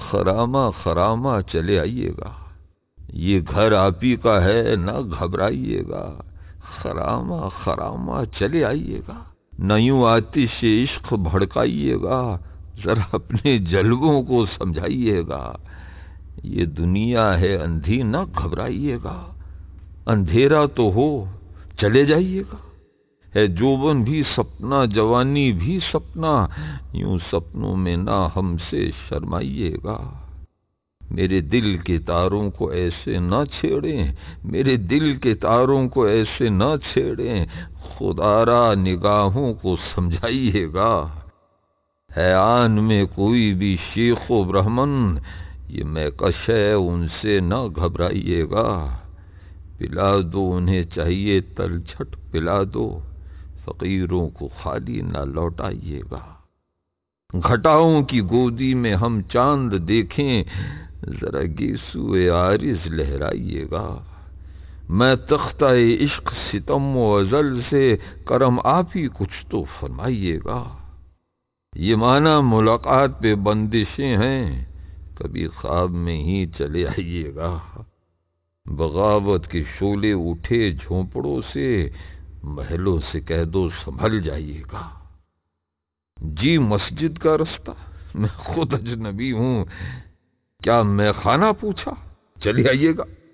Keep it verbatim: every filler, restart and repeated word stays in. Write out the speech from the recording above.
خراما خراما چلے آئیے گا، یہ گھر آپ ہی کا ہے نہ گھبرائیے گا، خراما خراما چلے آئیے گا، نہ یوں آتش عشق بھڑکائیے گا، ذرا اپنے جلووں کو سمجھائیے گا، یہ دنیا ہے اندھی نہ گھبرائیے گا، اندھیرا تو ہو چلے جائیے گا، ہے جوبن بھی سپنا جوانی بھی سپنا، یوں سپنوں میں نہ ہم سے شرمائیے گا، میرے دل کے تاروں کو ایسے نہ چھیڑیں، میرے دل کے تاروں کو ایسے نہ چھیڑیں، خدا را نگاہوں کو سمجھائیے گا، ہے آن میں کوئی بھی شیخ و برہمن، یہ میں کش ہے ان سے نہ گھبرائیے گا، پلا دو انہیں چاہیے تلچھٹ پلا دو، فقیروں کو خالی نہ لوٹائیے گا، گھٹاؤں کی گودی میں ہم چاند دیکھیں، ذرا گیسوئے عارض لہرائیے گا، میں تختہ عشق ستم و ازل سے، کرم آپ ہی کچھ تو فرمائیے گا، یہ معنی ملاقات پہ بندشیں ہیں، کبھی خواب میں ہی چلے آئیے گا، بغاوت کے شعلے اٹھے جھونپڑوں سے، محلوں سے کہہ دو سنبھل جائیے گا، جی مسجد کا رستہ میں خود اجنبی ہوں، کیا میں خانہ پوچھا چلے آئیے گا،